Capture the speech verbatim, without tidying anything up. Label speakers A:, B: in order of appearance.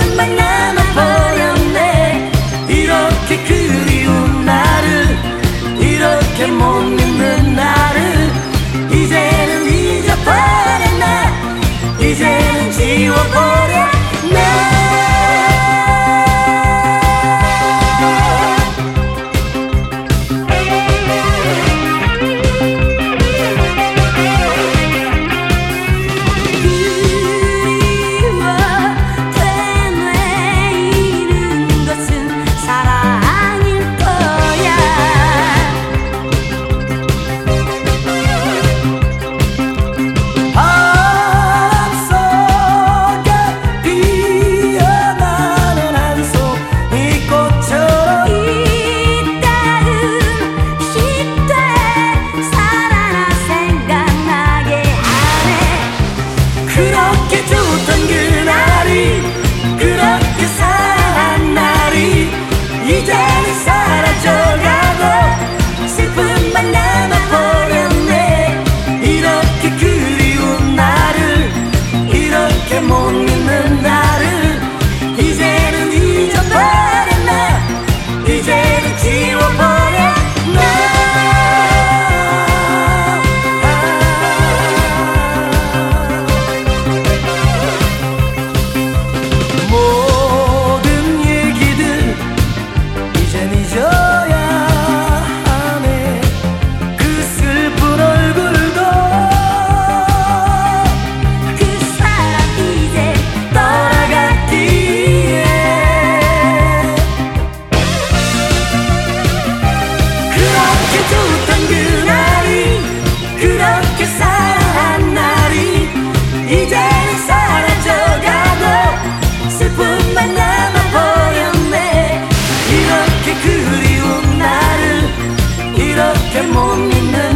A: 슬픔만 남아버렸네. 이렇게 그리운 나를, 이렇게 못 믿는 나를 이제는 잊어버렸나, 이제는 지워버렸나. 못 믿는 나를 이제는 잊어버렸나, 이제는 지워버렸나. 모든 얘기들 이젠 잊어야 하네. 그 슬픈 얼굴도 사랑한 날이 이제는 사라져가고 슬픔만 남아버렸네. 이렇게 그리운 나를, 이렇게 못 믿는